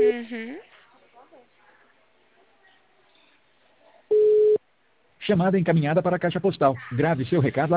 Uhum. Chamada encaminhada para a caixa postal. Grave seu recado